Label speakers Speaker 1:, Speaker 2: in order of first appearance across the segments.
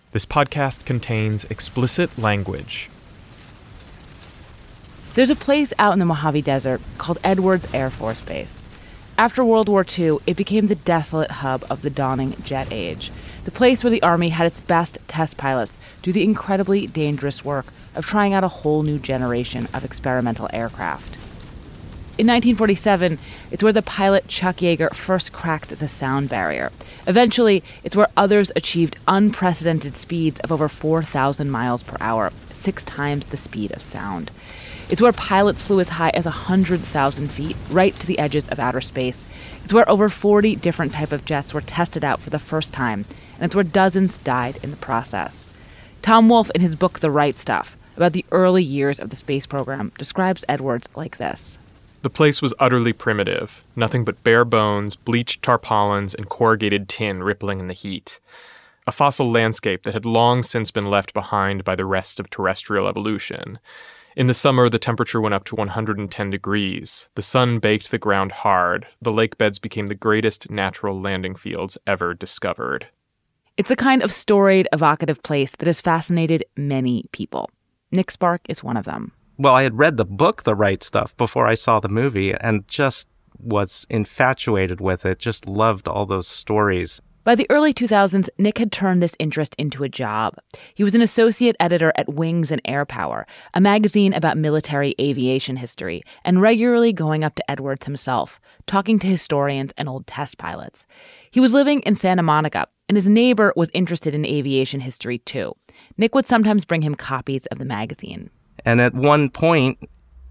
Speaker 1: This podcast contains explicit language.
Speaker 2: There's a place out in the Mojave Desert called Edwards Air Force Base. After World War II, it became the desolate hub of the dawning jet age, the place where the Army had its best test pilots do the incredibly dangerous work of trying out a whole new generation of experimental aircraft. In 1947, it's where the pilot Chuck Yeager first cracked the sound barrier. Eventually, it's where others achieved unprecedented speeds of over 4,000 miles per hour, 6 times the speed of sound. It's where pilots flew as high as 100,000 feet, right to the edges of outer space. It's where over 40 different types of jets were tested out for the first time, and it's where dozens died in the process. Tom Wolfe, in his book The Right Stuff, about the early years of the space program, describes Edwards like this.
Speaker 1: The place was utterly primitive, nothing but bare bones, bleached tarpaulins, and corrugated tin rippling in the heat. A fossil landscape that had long since been left behind by the rest of terrestrial evolution. In the summer, the temperature went up to 110 degrees. The sun baked the ground hard. The lake beds became the greatest natural landing fields ever discovered.
Speaker 2: It's the kind of storied, evocative place that has fascinated many people. Nick Spark is one of them.
Speaker 3: Well, I had read the book, The Right Stuff, before I saw the movie and just was infatuated with it, just loved all those stories.
Speaker 2: By the early 2000s, Nick had turned this interest into a job. He was an associate editor at Wings and Air Power, a magazine about military aviation history, and regularly going up to Edwards himself, talking to historians and old test pilots. He was living in Santa Monica, and his neighbor was interested in aviation history too. Nick would sometimes bring him copies of the magazine.
Speaker 3: And at one point,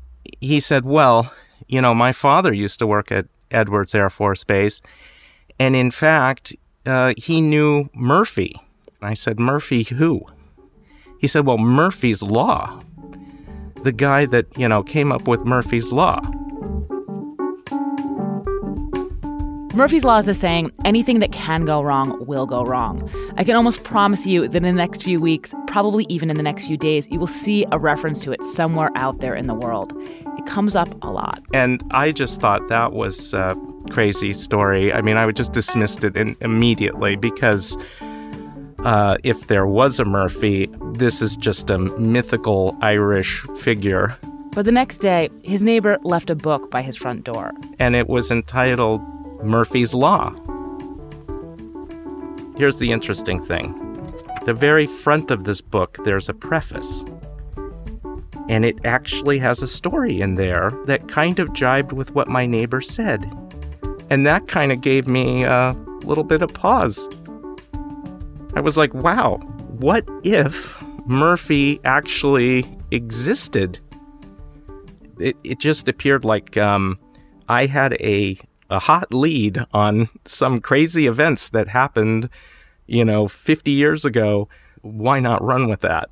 Speaker 3: he said, well, you know, my father used to work at Edwards Air Force Base, and in fact, he knew Murphy. I said, Murphy who? He said, well, Murphy's Law. The guy that, you know, came up with Murphy's Law.
Speaker 2: Murphy's Law is the saying, anything that can go wrong will go wrong. I can almost promise you that in the next few weeks, probably even in the next few days, you will see a reference to it somewhere out there in the world. It comes up a lot.
Speaker 3: And I just thought that was a crazy story. I mean, I would just dismissed it immediately because if there was a Murphy, this is just a mythical Irish figure.
Speaker 2: But the next day, his neighbor left a book by his front door.
Speaker 3: And it was entitled Murphy's Law. Here's the interesting thing. At the very front of this book, there's a preface. And it actually has a story in there that kind of jibed with what my neighbor said. And that kind of gave me a little bit of pause. I was like, wow, what if Murphy actually existed? It just appeared like I had a hot lead on some crazy events that happened, 50 years ago. Why not run with that?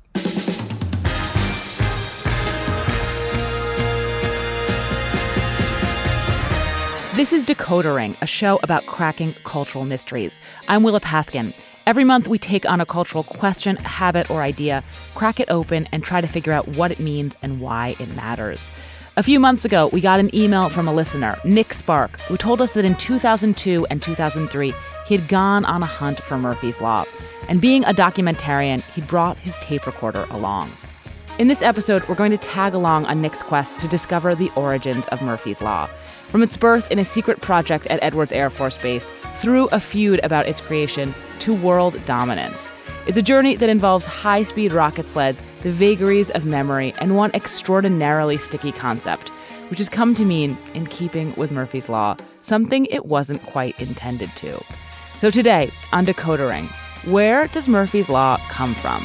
Speaker 2: This is Decoder Ring, a show about cracking cultural mysteries. I'm Willa Paskin. Every month we take on a cultural question, habit, or idea, crack it open, and try to figure out what it means and why it matters. A few months ago, we got an email from a listener, Nick Spark, who told us that in 2002 and 2003, he had gone on a hunt for Murphy's Law. And being a documentarian, he brought his tape recorder along. In this episode, we're going to tag along on Nick's quest to discover the origins of Murphy's Law. From its birth in a secret project at Edwards Air Force Base, through a feud about its creation, to world dominance. It's a journey that involves high-speed rocket sleds, the vagaries of memory, and one extraordinarily sticky concept, which has come to mean, in keeping with Murphy's Law, something it wasn't quite intended to. So today, on Decoder Ring, where does Murphy's Law come from?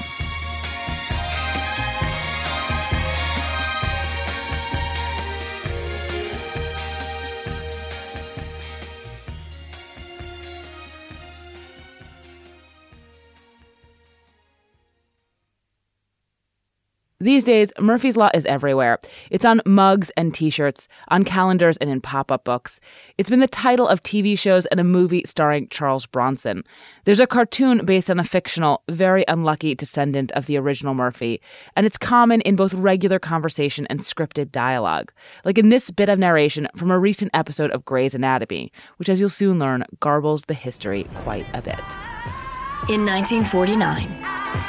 Speaker 2: These days, Murphy's Law is everywhere. It's on mugs and T-shirts, on calendars and in pop-up books. It's been the title of TV shows and a movie starring Charles Bronson. There's a cartoon based on a fictional, very unlucky descendant of the original Murphy, and it's common in both regular conversation and scripted dialogue, like in this bit of narration from a recent episode of Grey's Anatomy, which, as you'll soon learn, garbles the history quite a bit.
Speaker 4: In 1949,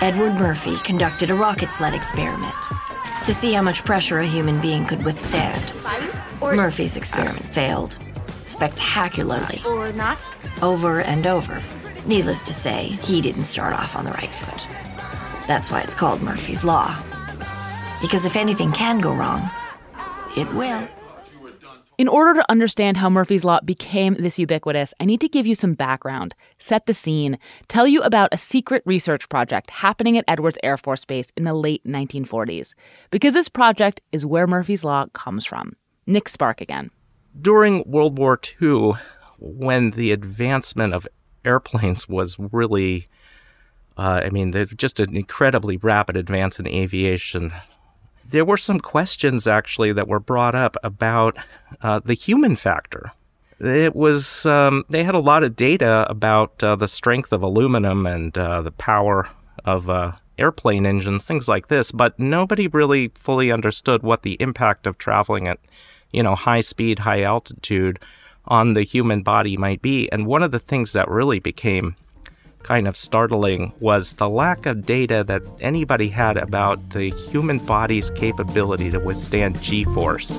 Speaker 4: Edward Murphy conducted a rocket sled experiment to see how much pressure a human being could withstand. Murphy's experiment failed spectacularly.
Speaker 5: Or not?
Speaker 4: Over and over. Needless to say, he didn't start off on the right foot. That's why it's called Murphy's Law. Because if anything can go wrong, it will.
Speaker 2: In order to understand how Murphy's Law became this ubiquitous, I need to give you some background, set the scene, tell you about a secret research project happening at Edwards Air Force Base in the late 1940s. Because this project is where Murphy's Law comes from. Nick Spark again.
Speaker 3: During World War II, when the advancement of airplanes was really, just an incredibly rapid advance in aviation, there were some questions actually that were brought up about the human factor. It was they had a lot of data about the strength of aluminum and the power of airplane engines, things like this, but nobody really fully understood what the impact of traveling at, high speed, high altitude on the human body might be. And one of the things that really became kind of startling was the lack of data that anybody had about the human body's capability to withstand G-force.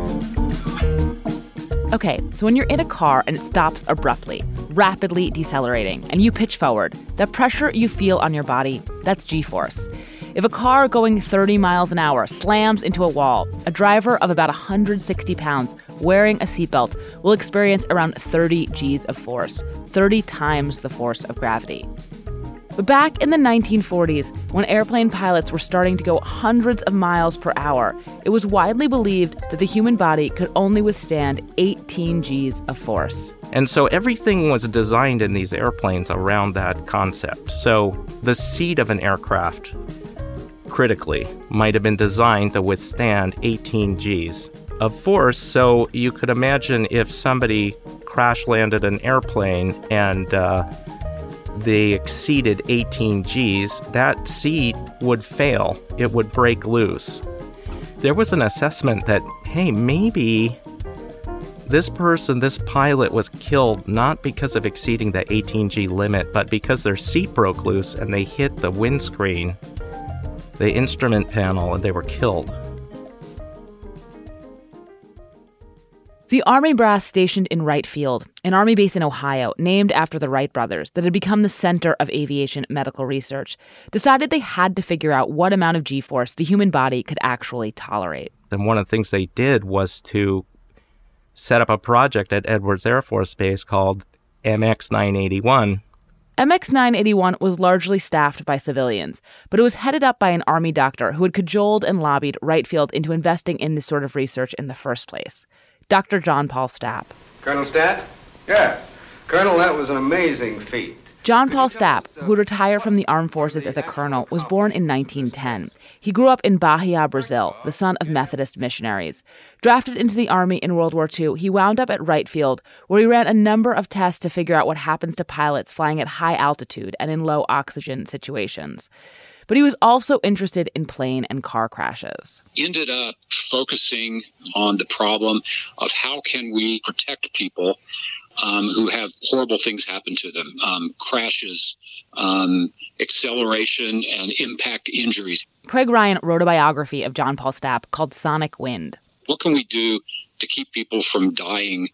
Speaker 2: Okay, so when you're in a car and it stops abruptly, rapidly decelerating, and you pitch forward, the pressure you feel on your body, that's G-force. If a car going 30 miles an hour slams into a wall, a driver of about 160 pounds wearing a seatbelt will experience around 30 Gs of force, 30 times the force of gravity. But back in the 1940s, when airplane pilots were starting to go hundreds of miles per hour, it was widely believed that the human body could only withstand 18 Gs of force.
Speaker 3: And so everything was designed in these airplanes around that concept. So the seat of an aircraft, critically, might have been designed to withstand 18 Gs of force. So you could imagine if somebody crash landed an airplane and they exceeded 18 Gs, that seat would fail. It would break loose. There was an assessment that, hey, maybe this pilot was killed not because of exceeding the 18G limit, but because their seat broke loose and they hit the windscreen, the instrument panel, and they were killed.
Speaker 2: The Army brass stationed in Wright Field, an Army base in Ohio named after the Wright brothers that had become the center of aviation medical research, decided they had to figure out what amount of G-force the human body could actually tolerate.
Speaker 3: And one of the things they did was to set up a project at Edwards Air Force Base called MX-981.
Speaker 2: MX-981 was largely staffed by civilians, but it was headed up by an Army doctor who had cajoled and lobbied Wright Field into investing in this sort of research in the first place. Dr. John Paul Stapp.
Speaker 6: Colonel Stapp? Yes. Colonel, that was an amazing feat.
Speaker 2: John Paul Stapp, who retired from the armed forces as a colonel, was born in 1910. He grew up in Bahia, Brazil, the son of Methodist missionaries. Drafted into the Army in World War II, he wound up at Wright Field, where he ran a number of tests to figure out what happens to pilots flying at high altitude and in low oxygen situations. But he was also interested in plane and car crashes.
Speaker 7: Ended up focusing on the problem of how can we protect people who have horrible things happen to them, crashes, acceleration, and impact injuries.
Speaker 2: Craig Ryan wrote a biography of John Paul Stapp called Sonic Wind.
Speaker 7: What can we do to keep people from dying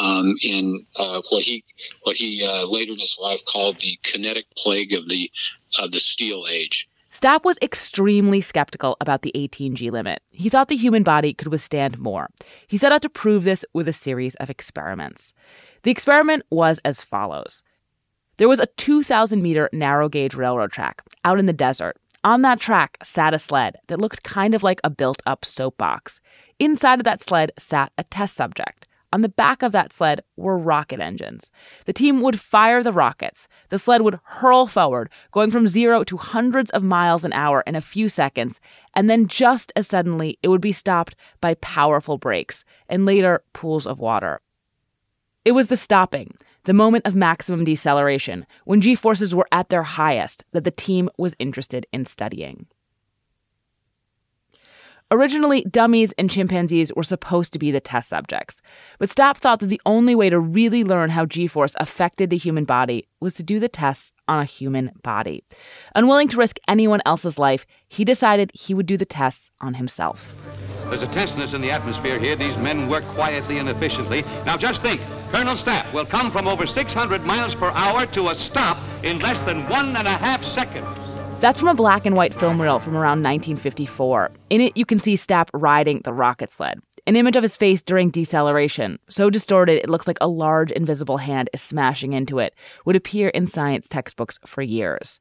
Speaker 7: in what he later in his life called the kinetic plague of the steel age?
Speaker 2: Stapp was extremely skeptical about the 18G limit. He thought the human body could withstand more. He set out to prove this with a series of experiments. The experiment was as follows. There was a 2,000-meter narrow-gauge railroad track out in the desert. On that track sat a sled that looked kind of like a built-up soapbox. Inside of that sled sat a test subject. On the back of that sled were rocket engines. The team would fire the rockets. The sled would hurl forward, going from 0 to hundreds of miles an hour in a few seconds, and then just as suddenly it would be stopped by powerful brakes and later pools of water. It was the stopping, the moment of maximum deceleration, when G-forces were at their highest, that the team was interested in studying. Originally, dummies and chimpanzees were supposed to be the test subjects, but Stapp thought that the only way to really learn how G-force affected the human body was to do the tests on a human body. Unwilling to risk anyone else's life, he decided he would do the tests on himself.
Speaker 5: There's a tenseness in the atmosphere here. These men work quietly and efficiently. Now just think, Colonel Stapp will come from over 600 miles per hour to a stop in less than 1.5 seconds.
Speaker 2: That's from a black and white film reel from around 1954. In it, you can see Stapp riding the rocket sled. An image of his face during deceleration, so distorted it looks like a large invisible hand is smashing into it, would appear in science textbooks for years.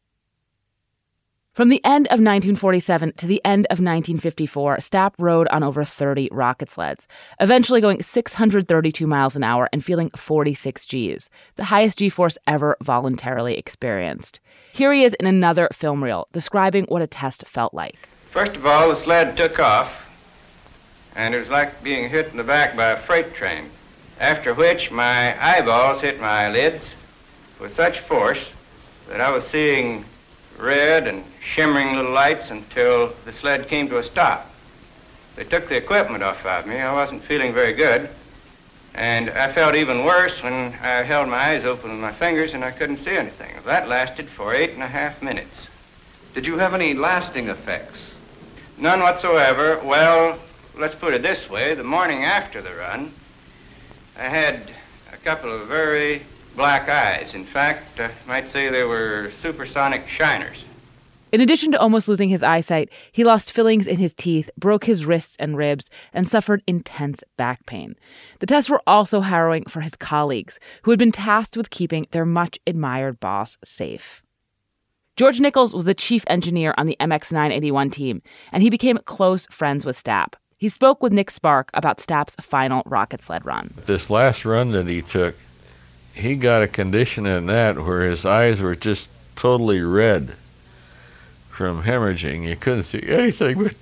Speaker 2: From the end of 1947 to the end of 1954, Stapp rode on over 30 rocket sleds, eventually going 632 miles an hour and feeling 46 Gs, the highest G-force ever voluntarily experienced. Here he is in another film reel, describing what a test felt like.
Speaker 6: First of all, the sled took off, and it was like being hit in the back by a freight train, after which my eyeballs hit my lids with such force that I was seeing red and shimmering little lights until the sled came to a stop. They took the equipment off of me. I wasn't feeling very good, and I felt even worse when I held my eyes open with my fingers and I couldn't see anything. That lasted for 8.5 minutes.
Speaker 8: Did you have any lasting effects?
Speaker 6: None whatsoever. Well, let's put it this way. The morning after the run, I had a couple of very black eyes. In fact, I might say they were supersonic shiners.
Speaker 2: In addition to almost losing his eyesight, he lost fillings in his teeth, broke his wrists and ribs, and suffered intense back pain. The tests were also harrowing for his colleagues, who had been tasked with keeping their much-admired boss safe. George Nichols was the chief engineer on the MX-981 team, and he became close friends with Stapp. He spoke with Nick Spark about Stapp's final rocket sled run.
Speaker 9: This last run that he took, he got a condition in that where his eyes were just totally red from hemorrhaging. You couldn't see anything but...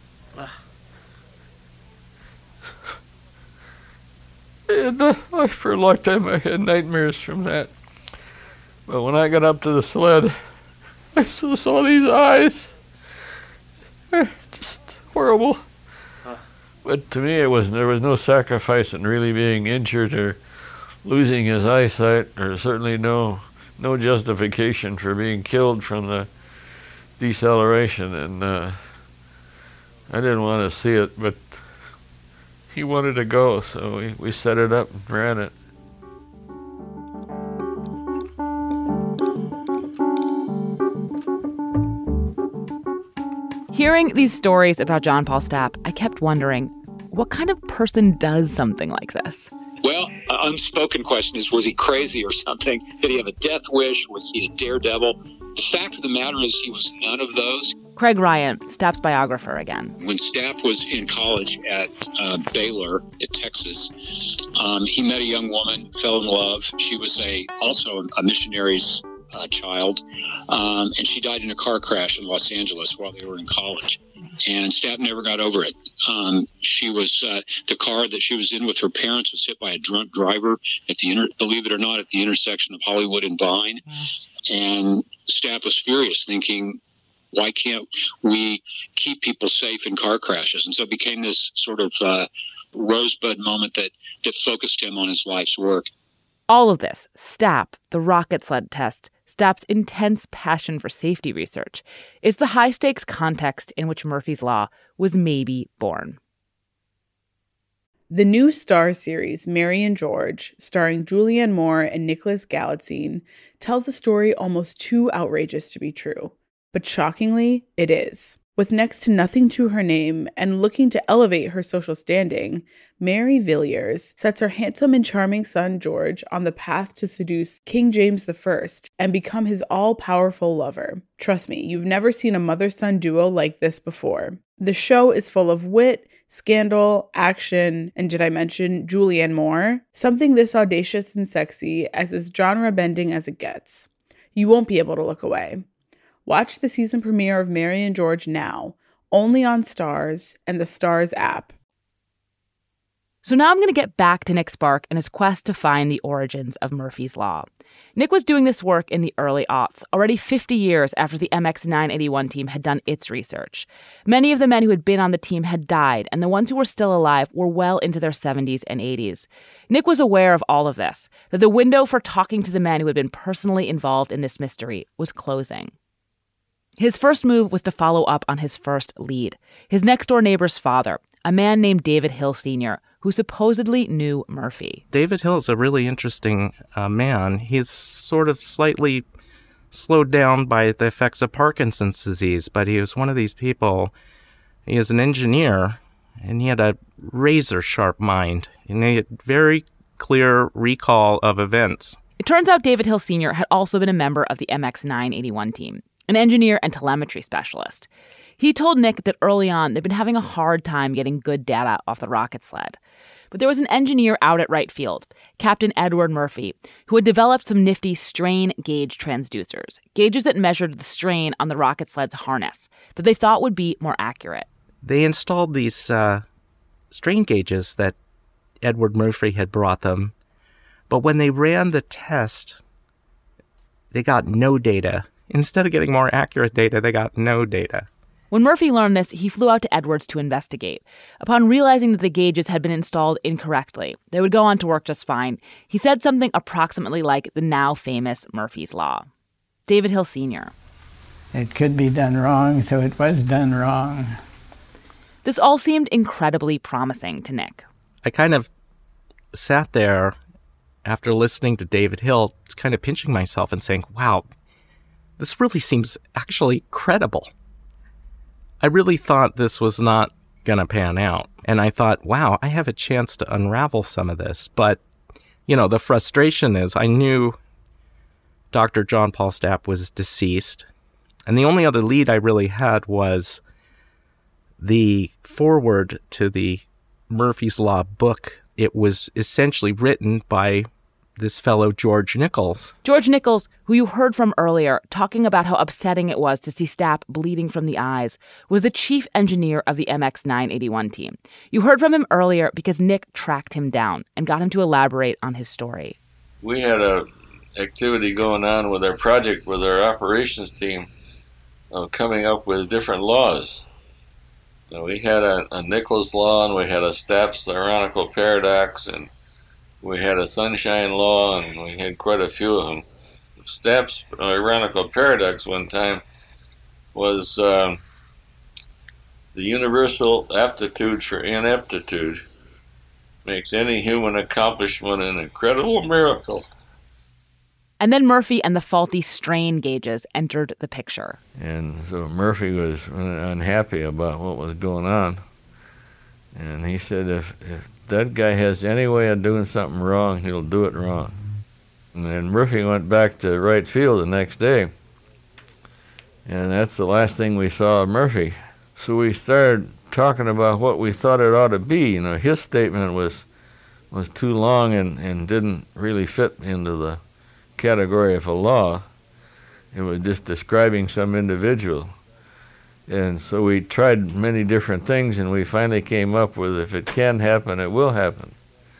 Speaker 9: For a long time I had nightmares from that. But when I got up to the sled, I still saw these eyes. Just horrible. But to me, there was no sacrifice in really being injured or losing his eyesight, or certainly no justification for being killed from the deceleration. And I didn't want to see it, but he wanted to go, so we set it up and ran it.
Speaker 2: Hearing these stories about John Paul Stapp, I kept wondering, what kind of person does something like this?
Speaker 7: Well, an unspoken question is, was he crazy or something? Did he have a death wish? Was he a daredevil? The fact of the matter is he was none of those.
Speaker 2: Craig Ryan, Stapp's biographer again.
Speaker 7: When Stapp was in college at Baylor at Texas, he met a young woman, fell in love. She was also a missionary's child, and she died in a car crash in Los Angeles while they were in college. And Stapp never got over it. She was the car that she was in with her parents was hit by a drunk driver at believe it or not, at the intersection of Hollywood and Vine. And Stapp was furious, thinking, why can't we keep people safe in car crashes? And so it became this sort of rosebud moment that focused him on his life's work.
Speaker 2: All of this, Stapp, the rocket sled test, Stapp's intense passion for safety research, is the high-stakes context in which Murphy's Law was maybe born.
Speaker 10: The new Starz series, Mary and George, starring Julianne Moore and Nicholas Galitzine, tells a story almost too outrageous to be true. But shockingly, it is. With next to nothing to her name and looking to elevate her social standing, Mary Villiers sets her handsome and charming son George on the path to seduce King James I and become his all-powerful lover. Trust me, you've never seen a mother-son duo like this before. The show is full of wit, scandal, action, and did I mention Julianne Moore? Something this audacious and sexy as is genre-bending as it gets. You won't be able to look away. Watch the season premiere of Mary and George now, only on Starz and the Starz app.
Speaker 2: So now I'm going to get back to Nick Spark and his quest to find the origins of Murphy's Law. Nick was doing this work in the early aughts, already 50 years after the MX-981 team had done its research. Many of the men who had been on the team had died, and the ones who were still alive were well into their 70s and 80s. Nick was aware of all of this, that the window for talking to the men who had been personally involved in this mystery was closing. His first move was to follow up on his first lead, his next-door neighbor's father, a man named David Hill Sr., who supposedly knew Murphy.
Speaker 3: David Hill is a really interesting man. He's sort of slightly slowed down by the effects of Parkinson's disease, but he was one of these people. He is an engineer, and he had a razor-sharp mind, and he had very clear recall of events.
Speaker 2: It turns out David Hill Sr. had also been a member of the MX-981 team, an engineer and telemetry specialist. He told Nick that early on they'd been having a hard time getting good data off the rocket sled. But there was an engineer out at Wright Field, Captain Edward Murphy, who had developed some nifty strain gauge transducers, gauges that measured the strain on the rocket sled's harness, that they thought would be more accurate.
Speaker 3: They installed these strain gauges that Edward Murphy had brought them, but when they ran the test, they got no data. Instead of getting more accurate data, they got no data.
Speaker 2: When Murphy learned this, he flew out to Edwards to investigate. Upon realizing that the gauges had been installed incorrectly, they would go on to work just fine. He said something approximately like the now famous Murphy's Law. David Hill Sr.
Speaker 11: It could be done wrong, so it was done wrong.
Speaker 2: This all seemed incredibly promising to Nick.
Speaker 3: I kind of sat there after listening to David Hill, kind of pinching myself and saying, wow, this really seems actually credible. I really thought this was not going to pan out. And I thought, wow, I have a chance to unravel some of this. But, you know, the frustration is I knew Dr. John Paul Stapp was deceased. And the only other lead I really had was the foreword to the Murphy's Law book. It was essentially written by this fellow George Nichols.
Speaker 2: George Nichols, who you heard from earlier, talking about how upsetting it was to see Stapp bleeding from the eyes, was the chief engineer of the MX-981 team. You heard from him earlier because Nick tracked him down and got him to elaborate on his story.
Speaker 9: We had a activity going on with our project with our operations team of coming up with different laws. So we had a Nichols law, and we had a Stapp's ironical paradox, and we had a sunshine law, and we had quite a few of them. Stapp's ironical paradox one time was the universal aptitude for ineptitude makes any human accomplishment an incredible miracle.
Speaker 2: And then Murphy and the faulty strain gauges entered the picture.
Speaker 9: And so Murphy was unhappy about what was going on. And he said, if that guy has any way of doing something wrong, he'll do it wrong. And then Murphy went back to Wright Field the next day. And that's the last thing we saw of Murphy. So we started talking about what we thought it ought to be. You know, his statement was too long and didn't really fit into the category of a law. It was just describing some individual. And so we tried many different things, and we finally came up with, if it can happen, it will happen.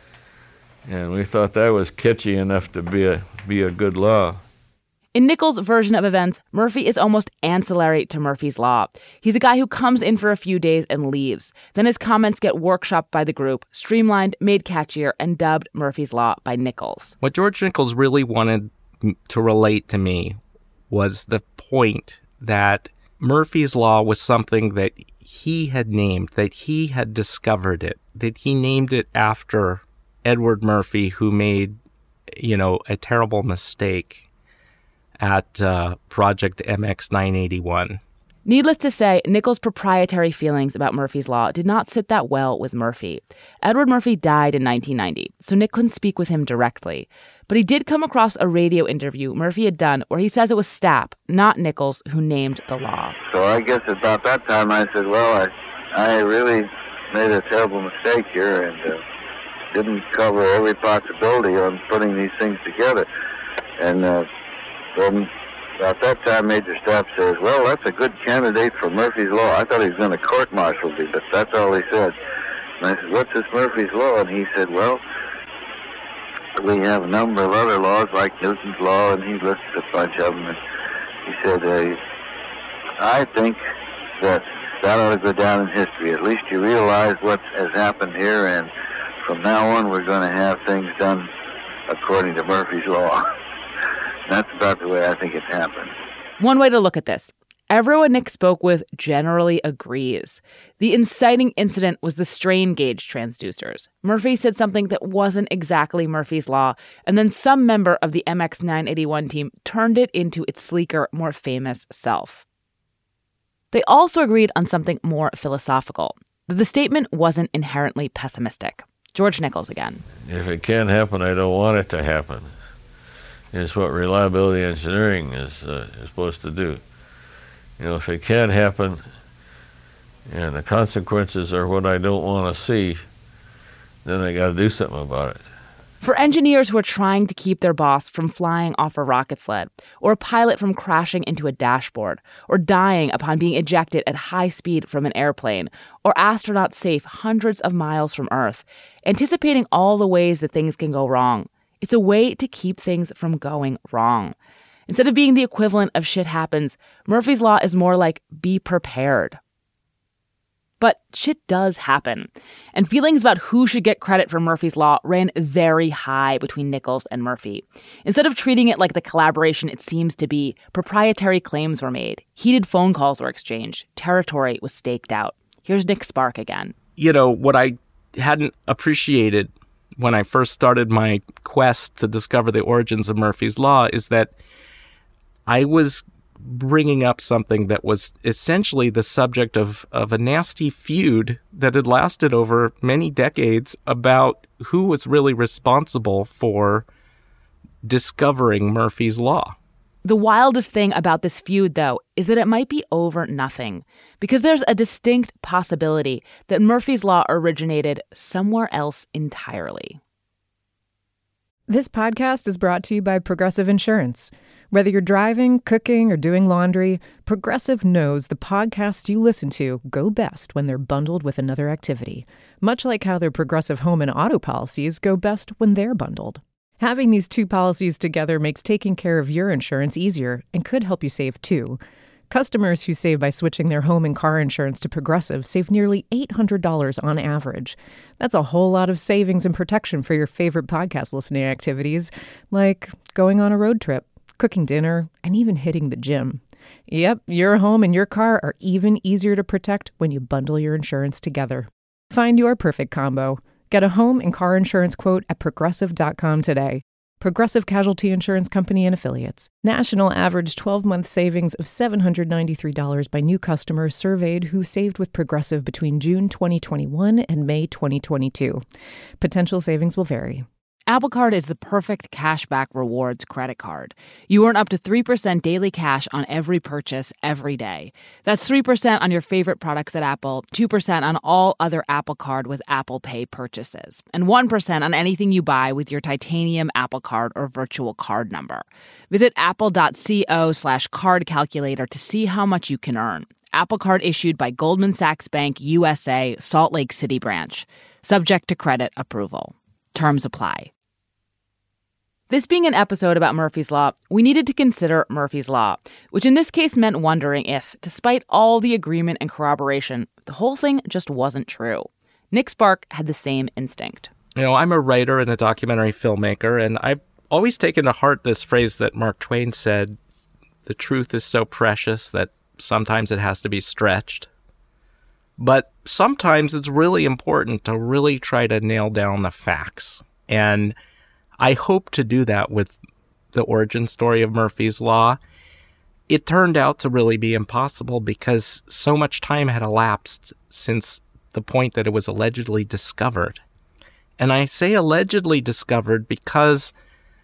Speaker 9: And we thought that was catchy enough to be a good law.
Speaker 2: In Nichols' version of events, Murphy is almost ancillary to Murphy's Law. He's a guy who comes in for a few days and leaves. Then his comments get workshopped by the group, streamlined, made catchier, and dubbed Murphy's Law by Nichols.
Speaker 3: What George Nichols really wanted to relate to me was the point that Murphy's Law was something that he had named, that he had discovered it, that he named it after Edward Murphy, who made, a terrible mistake at Project MX-981.
Speaker 2: Needless to say, Nichols' proprietary feelings about Murphy's Law did not sit that well with Murphy. Edward Murphy died in 1990, so Nick couldn't speak with him directly. But he did come across a radio interview Murphy had done where he says it was Stapp, not Nichols, who named the law.
Speaker 12: So I guess about that time I said, well, I really made a terrible mistake here and didn't cover every possibility on putting these things together. And then about that time, Major Stapp says, well, that's a good candidate for Murphy's Law. I thought he was going to court-martial me, but that's all he said. And I said, what's this Murphy's Law? And he said, well, we have a number of other laws like Newton's Law, and he listed a bunch of them. And he said, I think that ought to go down in history. At least you realize what has happened here, and from now on we're going to have things done according to Murphy's Law. That's about the way I think it happened.
Speaker 2: One way to look at this. Everyone Nick spoke with generally agrees. The inciting incident was the strain gauge transducers. Murphy said something that wasn't exactly Murphy's Law, and then some member of the MX 981 team turned it into its sleeker, more famous self. They also agreed on something more philosophical. The statement wasn't inherently pessimistic. George Nichols again.
Speaker 9: If it can't happen, I don't want it to happen. It's what reliability engineering is supposed to do. You know, if it can't happen and the consequences are what I don't want to see, then I got to do something about it.
Speaker 2: For engineers who are trying to keep their boss from flying off a rocket sled, or a pilot from crashing into a dashboard, or dying upon being ejected at high speed from an airplane, or astronauts safe hundreds of miles from Earth, anticipating all the ways that things can go wrong, it's a way to keep things from going wrong. Instead of being the equivalent of shit happens, Murphy's Law is more like be prepared. But shit does happen. And feelings about who should get credit for Murphy's Law ran very high between Nichols and Murphy. Instead of treating it like the collaboration it seems to be, proprietary claims were made. Heated phone calls were exchanged. Territory was staked out. Here's Nick Spark again.
Speaker 3: You know, what I hadn't appreciated when I first started my quest to discover the origins of Murphy's Law is that I was bringing up something that was essentially the subject of a nasty feud that had lasted over many decades about who was really responsible for discovering Murphy's Law.
Speaker 2: The wildest thing about this feud, though, is that it might be over nothing, because there's a distinct possibility that Murphy's Law originated somewhere else entirely.
Speaker 13: This podcast is brought to you by Progressive Insurance. Whether you're driving, cooking, or doing laundry, Progressive knows the podcasts you listen to go best when they're bundled with another activity, much like how their Progressive home and auto policies go best when they're bundled. Having these two policies together makes taking care of your insurance easier and could help you save, too. Customers who save by switching their home and car insurance to Progressive save nearly $800 on average. That's a whole lot of savings and protection for your favorite podcast listening activities, like going on a road trip, cooking dinner, and even hitting the gym. Yep, your home and your car are even easier to protect when you bundle your insurance together. Find your perfect combo. Get a home and car insurance quote at Progressive.com today. Progressive Casualty Insurance Company and Affiliates. National average 12-month savings of $793 by new customers surveyed who saved with Progressive between June 2021 and May 2022. Potential savings will vary.
Speaker 2: Apple Card is the perfect cashback rewards credit card. You earn up to 3% daily cash on every purchase every day. That's 3% on your favorite products at Apple, 2% on all other Apple Card with Apple Pay purchases, and 1% on anything you buy with your titanium Apple Card or virtual card number. Visit apple.co/card calculator to see how much you can earn. Apple Card issued by Goldman Sachs Bank USA, Salt Lake City branch. Subject to credit approval. Terms apply. This being an episode about Murphy's Law, we needed to consider Murphy's Law, which in this case meant wondering if, despite all the agreement and corroboration, the whole thing just wasn't true. Nick Spark had the same instinct.
Speaker 3: You know, I'm a writer and a documentary filmmaker, and I've always taken to heart this phrase that Mark Twain said, the truth is so precious that sometimes it has to be stretched. But sometimes it's really important to really try to nail down the facts. And I hope to do that with the origin story of Murphy's Law. It turned out to really be impossible because so much time had elapsed since the point that it was allegedly discovered. And I say allegedly discovered because,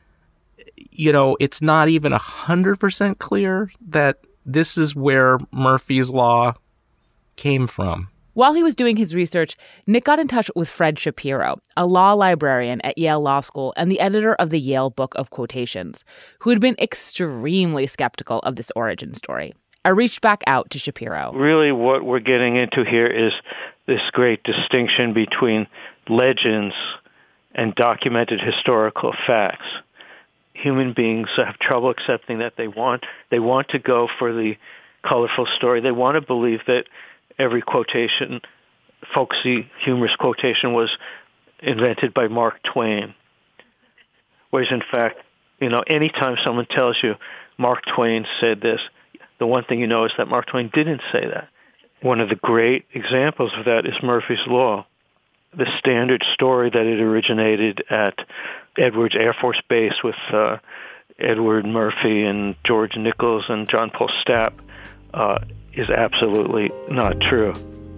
Speaker 3: you know, it's not even 100% clear that this is where Murphy's Law came from.
Speaker 2: While he was doing his research, Nick got in touch with Fred Shapiro, a law librarian at Yale Law School and the editor of the Yale Book of Quotations, who had been extremely skeptical of this origin story. I reached back out to Shapiro.
Speaker 14: Really what we're getting into here is this great distinction between legends and documented historical facts. Human beings have trouble accepting that they want to go for the colorful story. They want to believe that every quotation, folksy, humorous quotation, was invented by Mark Twain. Whereas, in fact, anytime someone tells you Mark Twain said this, the one thing you know is that Mark Twain didn't say that. One of the great examples of that is Murphy's Law. The standard story that it originated at Edwards Air Force Base with Edward Murphy and George Nichols and John Paul Stapp is absolutely not true.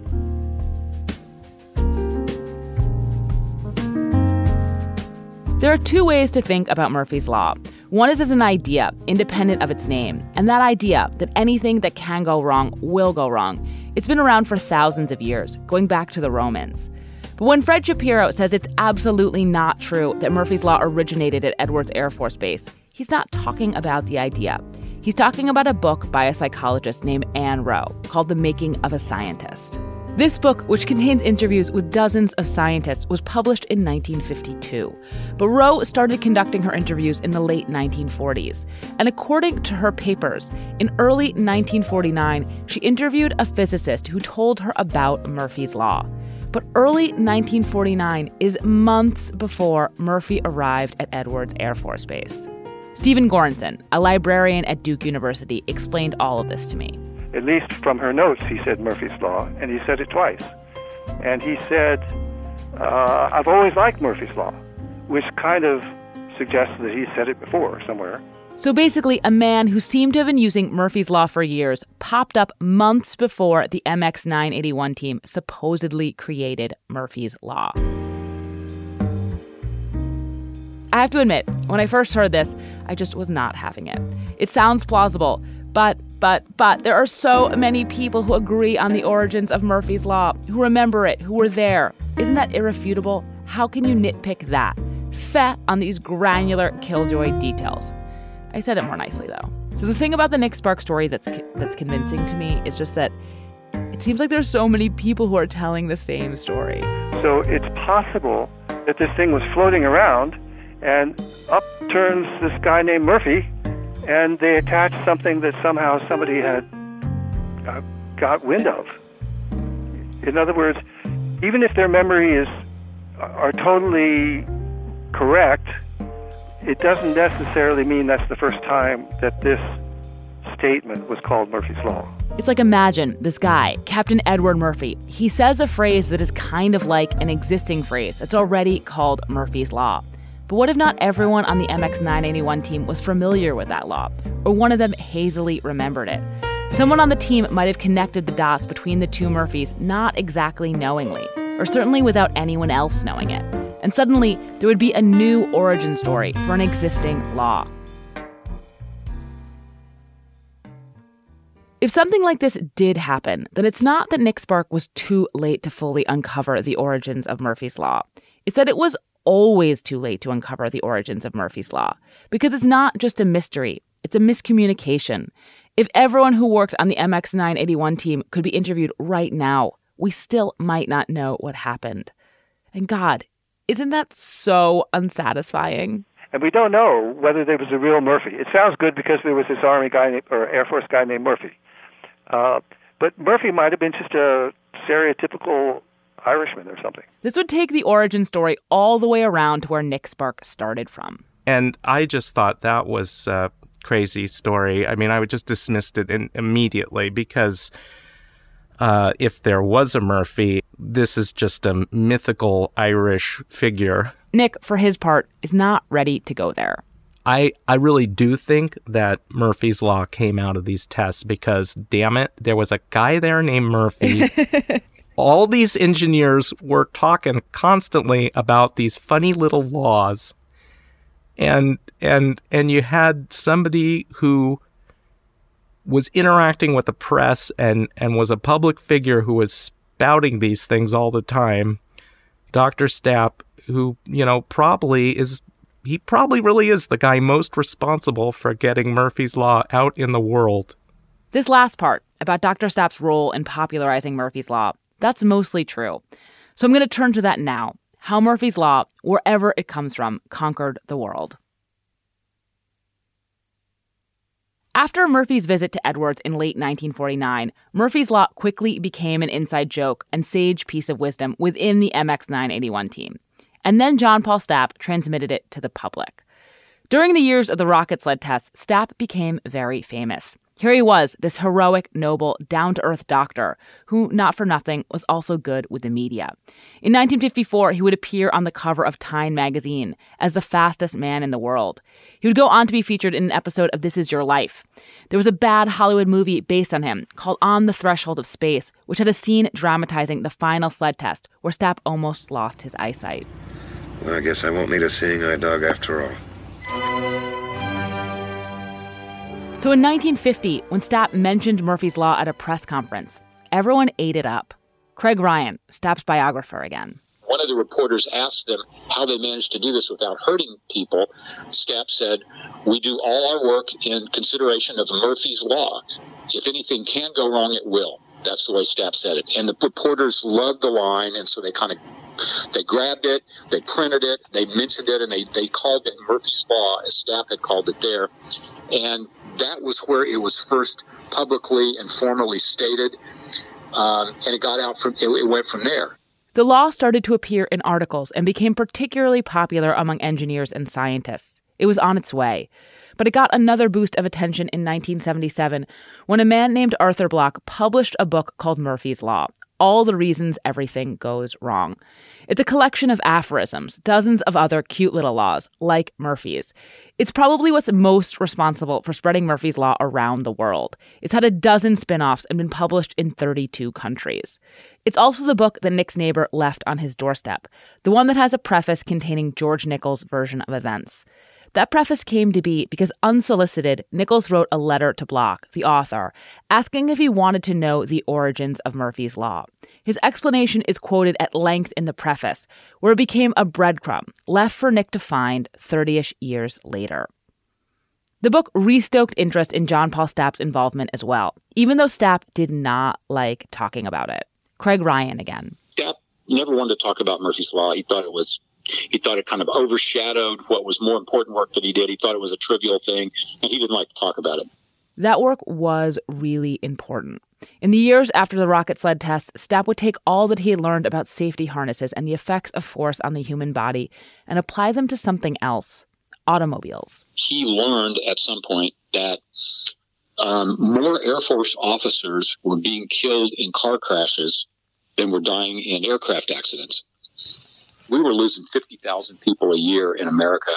Speaker 2: There are two ways to think about Murphy's Law. One is as an idea, independent of its name, and that idea that anything that can go wrong will go wrong. It's been around for thousands of years, going back to the Romans. But when Fred Shapiro says it's absolutely not true that Murphy's Law originated at Edwards Air Force Base, he's not talking about the idea. He's talking about a book by a psychologist named Ann Rowe called The Making of a Scientist. This book, which contains interviews with dozens of scientists, was published in 1952. But Rowe started conducting her interviews in the late 1940s. And according to her papers, in early 1949, she interviewed a physicist who told her about Murphy's Law. But early 1949 is months before Murphy arrived at Edwards Air Force Base. Stephen Goranson, a librarian at Duke University, explained all of this to me.
Speaker 15: At least from her notes, he said Murphy's Law, and he said it twice. And he said, I've always liked Murphy's Law, which kind of suggests that he said it before somewhere.
Speaker 2: So basically, a man who seemed to have been using Murphy's Law for years popped up months before the MX 981 team supposedly created Murphy's Law. I have to admit, when I first heard this, I just was not having it. It sounds plausible, but there are so many people who agree on the origins of Murphy's Law, who remember it, who were there. Isn't that irrefutable? How can you nitpick that? Feh on these granular killjoy details. I said it more nicely, though. So the thing about the Nick Spark story that's convincing to me is just that it seems like there's so many people who are telling the same story.
Speaker 15: So it's possible that this thing was floating around, and up turns this guy named Murphy, and they attached something that somehow somebody had got wind of. In other words, even if their memories are totally correct, it doesn't necessarily mean that's the first time that this statement was called Murphy's Law.
Speaker 2: It's like, imagine this guy, Captain Edward Murphy. He says a phrase that is kind of like an existing phrase that's already called Murphy's Law. But what if not everyone on the MX 981 team was familiar with that law, or one of them hazily remembered it? Someone on the team might have connected the dots between the two Murphys, not exactly knowingly, or certainly without anyone else knowing it. And suddenly, there would be a new origin story for an existing law. If something like this did happen, then it's not that Nick Spark was too late to fully uncover the origins of Murphy's Law. It's that it was always too late to uncover the origins of Murphy's Law, because it's not just a mystery, it's a miscommunication. If everyone who worked on the MX 981 team could be interviewed right now, we still might not know what happened. And God, isn't that so unsatisfying?
Speaker 15: And we don't know whether there was a real Murphy. It sounds good because there was this Army guy or Air Force guy named Murphy. But Murphy might have been just a stereotypical Irishman or something.
Speaker 2: This would take the origin story all the way around to where Nick Spark started from.
Speaker 3: And I just thought that was a crazy story. I mean, I would just dismissed it immediately because if there was a Murphy, this is just a mythical Irish figure.
Speaker 2: Nick, for his part, is not ready to go there.
Speaker 3: I really do think that Murphy's Law came out of these tests because, damn it, there was a guy there named Murphy. All these engineers were talking constantly about these funny little laws. And you had somebody who was interacting with the press and was a public figure who was spouting these things all the time. Dr. Stapp, who, probably really is the guy most responsible for getting Murphy's Law out in the world.
Speaker 2: This last part about Dr. Stapp's role in popularizing Murphy's Law That's mostly true. So I'm going to turn to that now. How Murphy's Law, wherever it comes from, conquered the world. After Murphy's visit to Edwards in late 1949, Murphy's Law quickly became an inside joke and sage piece of wisdom within the MX-981 team. And then John Paul Stapp transmitted it to the public. During the years of the rocket sled tests, Stapp became very famous. Here he was, this heroic, noble, down-to-earth doctor who, not for nothing, was also good with the media. In 1954, he would appear on the cover of Time magazine as the fastest man in the world. He would go on to be featured in an episode of This Is Your Life. There was a bad Hollywood movie based on him called On the Threshold of Space, which had a scene dramatizing the final sled test where Stapp almost lost his eyesight.
Speaker 16: Well, I guess I won't need a seeing-eye dog after all.
Speaker 2: So in 1950, when Stapp mentioned Murphy's Law at a press conference, everyone ate it up. Craig Ryan, Stapp's biographer again.
Speaker 7: One of the reporters asked them how they managed to do this without hurting people. Stapp said, "We do all our work in consideration of Murphy's Law. If anything can go wrong, it will." That's the way Stapp said it. And the reporters loved the line, and so they grabbed it, they printed it, they mentioned it, and they called it Murphy's Law, as Stapp had called it there. And that was where it was first publicly and formally stated, and it went from there.
Speaker 2: The law started to appear in articles and became particularly popular among engineers and scientists. It was on its way. But it got another boost of attention in 1977 when a man named Arthur Bloch published a book called Murphy's Law, All the Reasons Everything Goes Wrong. It's a collection of aphorisms, dozens of other cute little laws, like Murphy's. It's probably what's most responsible for spreading Murphy's Law around the world. It's had a dozen spin-offs and been published in 32 countries. It's also the book that Nick's neighbor left on his doorstep, the one that has a preface containing George Nichols' version of events. That preface came to be because, unsolicited, Nichols wrote a letter to Bloch, the author, asking if he wanted to know the origins of Murphy's Law. His explanation is quoted at length in the preface, where it became a breadcrumb left for Nick to find 30-ish years later. The book restoked interest in John Paul Stapp's involvement as well, even though Stapp did not like talking about it. Craig Ryan again.
Speaker 7: Stapp never wanted to talk about Murphy's Law. He thought it kind of overshadowed what was more important work that he did. He thought it was a trivial thing, and he didn't like to talk about it.
Speaker 2: That work was really important. In the years after the rocket sled tests, Stapp would take all that he had learned about safety harnesses and the effects of force on the human body and apply them to something else: automobiles.
Speaker 7: He learned at some point that more Air Force officers were being killed in car crashes than were dying in aircraft accidents. We were losing 50,000 people a year in America.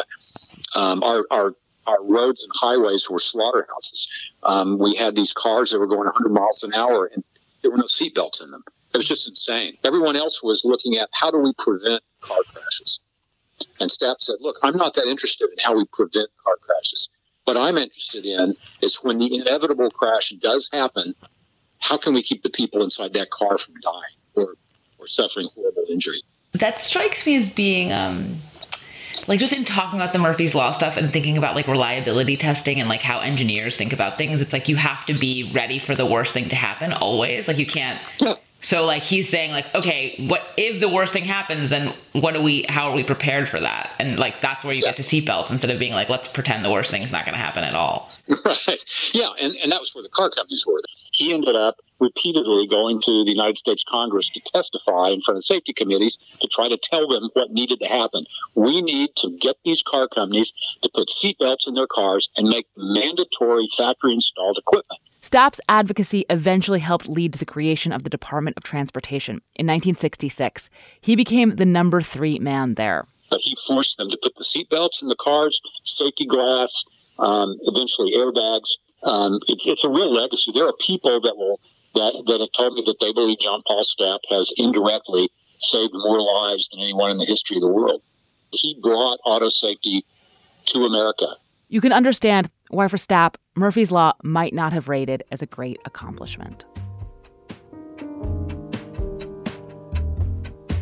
Speaker 7: Our roads and highways were slaughterhouses. We had these cars that were going 100 miles an hour, and there were no seatbelts in them. It was just insane. Everyone else was looking at how do we prevent car crashes. And Stapp said, look, I'm not that interested in how we prevent car crashes. What I'm interested in is when the inevitable crash does happen, how can we keep the people inside that car from dying or suffering horrible injury?
Speaker 17: That strikes me as being, just in talking about the Murphy's Law stuff and thinking about, reliability testing and, how engineers think about things, it's like you have to be ready for the worst thing to happen always. You can't. Yeah. So, he's saying, okay, what if the worst thing happens, then how are we prepared for that? And, that's where you get to seatbelts instead of being let's pretend the worst thing's not going to happen at all.
Speaker 7: Right. Yeah, and that was where the car companies were. He ended up repeatedly going to the United States Congress to testify in front of safety committees to try to tell them what needed to happen. We need to get these car companies to put seatbelts in their cars and make mandatory factory-installed equipment.
Speaker 2: Stapp's advocacy eventually helped lead to the creation of the Department of Transportation. In 1966, he became the number 3 man there.
Speaker 7: But he forced them to put the seatbelts in the cars, safety glass, eventually airbags. It's a real legacy. There are people that have told me that they believe John Paul Stapp has indirectly saved more lives than anyone in the history of the world. He brought auto safety to America.
Speaker 2: You can understand why, for Stapp, Murphy's Law might not have rated as a great accomplishment.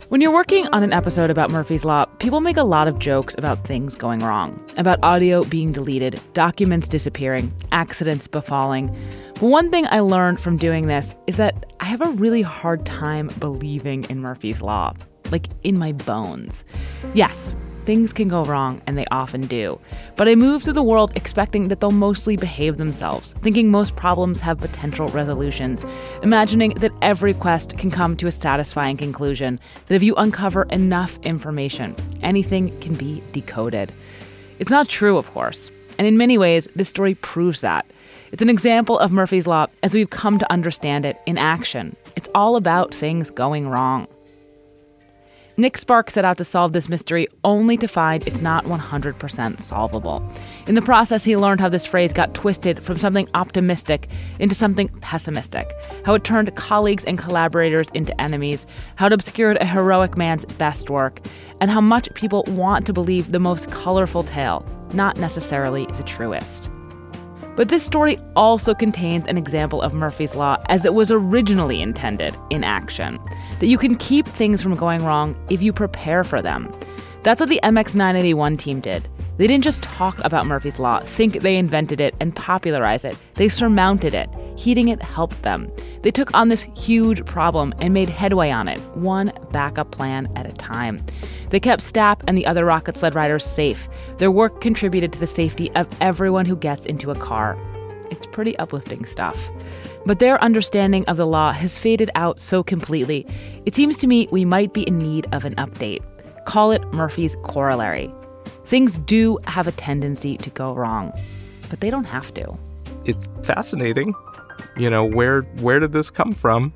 Speaker 2: When you're working on an episode about Murphy's Law, people make a lot of jokes about things going wrong, about audio being deleted, documents disappearing, accidents befalling. But one thing I learned from doing this is that I have a really hard time believing in Murphy's Law, like in my bones. Yes, things can go wrong, and they often do. But I move through the world expecting that they'll mostly behave themselves, thinking most problems have potential resolutions, imagining that every quest can come to a satisfying conclusion, that if you uncover enough information, anything can be decoded. It's not true, of course. And in many ways, this story proves that. It's an example of Murphy's Law as we've come to understand it in action. It's all about things going wrong. Nick Spark set out to solve this mystery only to find it's not 100% solvable. In the process, he learned how this phrase got twisted from something optimistic into something pessimistic, how it turned colleagues and collaborators into enemies, how it obscured a heroic man's best work, and how much people want to believe the most colorful tale, not necessarily the truest. But this story also contains an example of Murphy's Law as it was originally intended in action. That you can keep things from going wrong if you prepare for them. That's what the MX981 team did. They didn't just talk about Murphy's Law, think they invented it and popularize it. They surmounted it. Heeding it helped them. They took on this huge problem and made headway on it, one backup plan at a time. They kept Stapp and the other rocket sled riders safe. Their work contributed to the safety of everyone who gets into a car. It's pretty uplifting stuff. But their understanding of the law has faded out so completely, it seems to me we might be in need of an update. Call it Murphy's corollary. Things do have a tendency to go wrong, but they don't have to.
Speaker 3: It's fascinating. You know, where did this come from?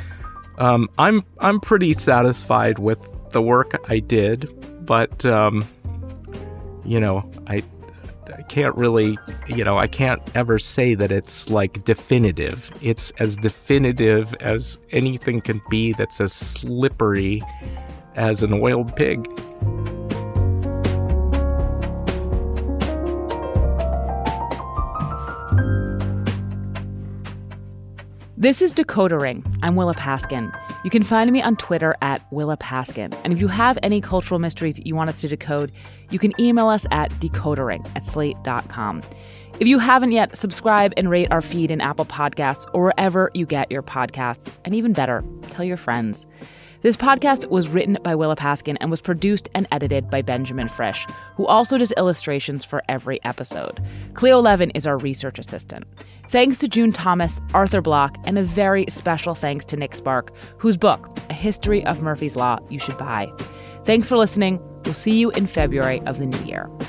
Speaker 3: I'm pretty satisfied with the work I did, but you know, I can't really, you know, I can't ever say that it's like definitive. It's as definitive as anything can be that's as slippery as an oiled pig.
Speaker 2: This is Decoder Ring. I'm Willa Paskin. You can find me on Twitter at Willa Paskin. And if you have any cultural mysteries you want us to decode, you can email us at decodering@slate.com. If you haven't yet, subscribe and rate our feed in Apple Podcasts or wherever you get your podcasts. And even better, tell your friends. This podcast was written by Willa Paskin and was produced and edited by Benjamin Frisch, who also does illustrations for every episode. Cleo Levin is our research assistant. Thanks to June Thomas, Arthur Block, and a very special thanks to Nick Spark, whose book, A History of Murphy's Law, you should buy. Thanks for listening. We'll see you in February of the new year.